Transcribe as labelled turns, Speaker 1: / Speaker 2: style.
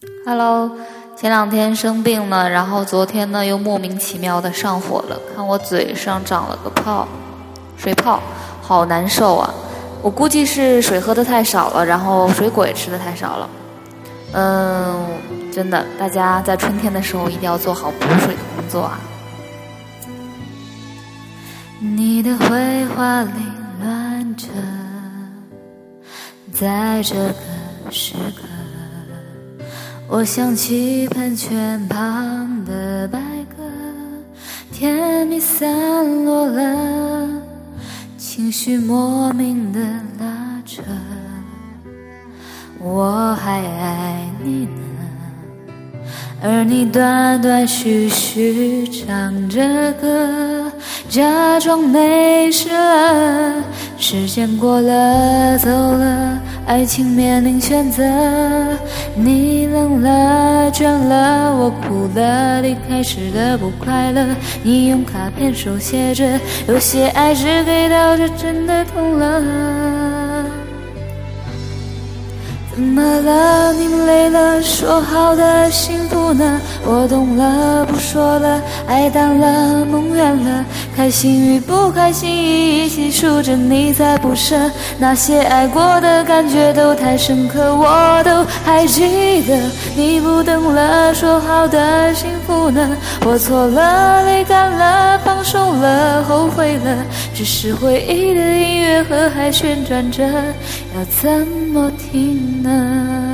Speaker 1: Hello， 前2天生病了，然后昨天呢又莫名其妙的上火了，看我嘴上长了个泡，水泡，好难受啊！我估计是水喝的太少了，然后水果也吃的太少了。真的，大家在春天的时候一定要做好补水的工作啊！你的绘画里乱着，在这个时刻。我想起喷泉旁的白鸽，甜蜜散落了，情绪莫名的拉扯。我还爱你呢，而你断断续续唱着歌，假装没事了。时间过了，走了，爱情面临选择，你冷了，倦了，我哭了，离开时的不快乐。你用卡片手写着，有些爱只给到这，真的痛了。怎么了？你累了，说好的幸福呢？我懂了，不说了，爱淡了，梦远了，开心与不开心一一细数着，你才不舍。那些爱过的感觉都太深刻，我都还记得。你不等了，说好的幸福呢？我错了，泪干了，放手了，后悔了，只是回忆的音乐盒还旋转着，要怎么停呢？